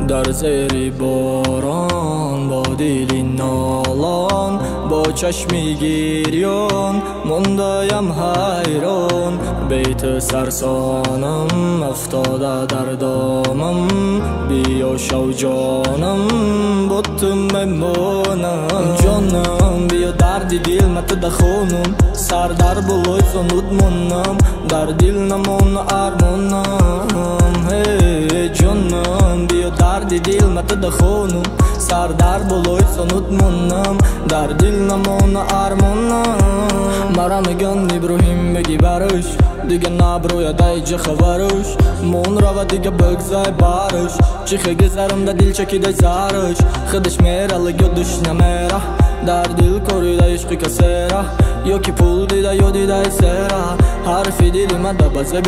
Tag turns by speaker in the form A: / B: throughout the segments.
A: در زیر باران با دلی نالان با چشمی گریان مونده‌ام حیران بیت سرسانم افتاده در دامم بیا شو جانم با تو میمانم جانم بیا درد دل مت خونم سر در بلوی سنود مونم در دل نمون ارمانم هی جانم بیا درد دل مت خونم سر در بلوی سنود مونم در دل نمون ارمانم مرا میگن ابراهیم بگی برش دیگه نبروید ای چه خبرش مون رو دیگه بگذای برش چی خیلی سرم در دل چکیده سرش خودش میره لگودش نمیره در دل کوریده عشقی کسیره یا که پول دیده یا دیده سیره حرفی دلی من دا بزه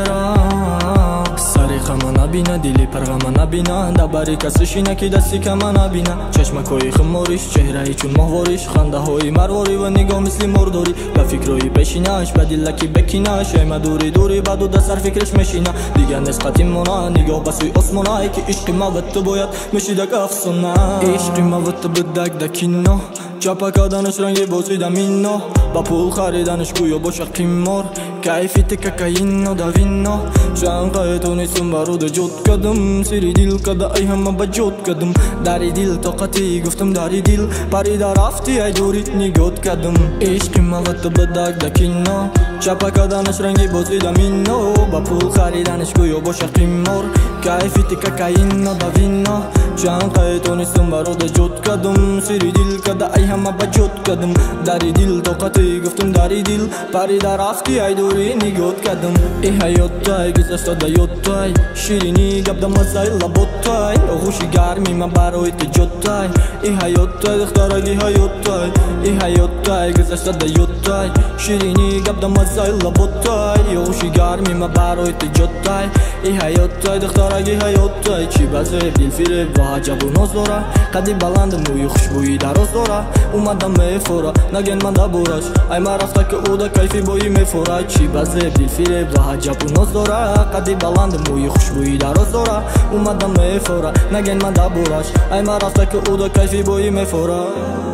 A: ببرم سری خمه نبینه دلی پرغمه نبینه دبری کسشی نکی دستی کمه نبینه چشمکوی خموریش چهرهی چون ماهوریش خنده های مرواری و نگاه مثل مرداری به فکروی بشینش به دلکی بکینش ایمه دوری دوری بعدو ده سر فکرش میشینه دیگه نسبتی مونه نگاه بسوی اسمونه که عشقی موت باید میشیدک افسونه عشقی موت بدک دکینه چپا کردنش رنگی بازیدم اینا با پول خریدنش گویا باشه قیمار کیفی تککینو دوینا چند تونستم برود جد کدم سری دل کده ای همه بجد کدم داری دل طاقتی گفتم داری دل پریده رفتی ای دوری نگات کدم عشقی موت بدک دکینا چپا کردنش رنگی بازیدم اینا با پول خریدنش گویا باشه قیمار کیفی تککینو دوینا چند تونستم برود جد کدم سری دل کده ای همه بجد کدم داری دل طاقتی گفتم داری دل پریده رفتی ای دوری نگات کدم ای حیات تای گذشته دا یاد تای شیرینی گب دا مزای لبات تای خوشی گرمی من برای تجاد تای ای حیات تای دخترگی حیات تای ای حیات تای گذشته دا یاد تای شیرینی گب دا مزای لبات تای خوشی گرمی من برای تجاد تای ای حیات تای دخترگی حیات تای چی بزه دل فیره و عجب و ناز داره قدی بلند موی خوشبویی دراز داره اومدم میفوره نگن من دا بورش ای من رفته که او دا کیفی بایی میفوره چی بزه دل فیره و عجب و ناز داره قدی بلند موی خوشبویی دراز داره اومدم میفوره نگن من دا بورش ای من رفته که او دا کیفی بایی میفوره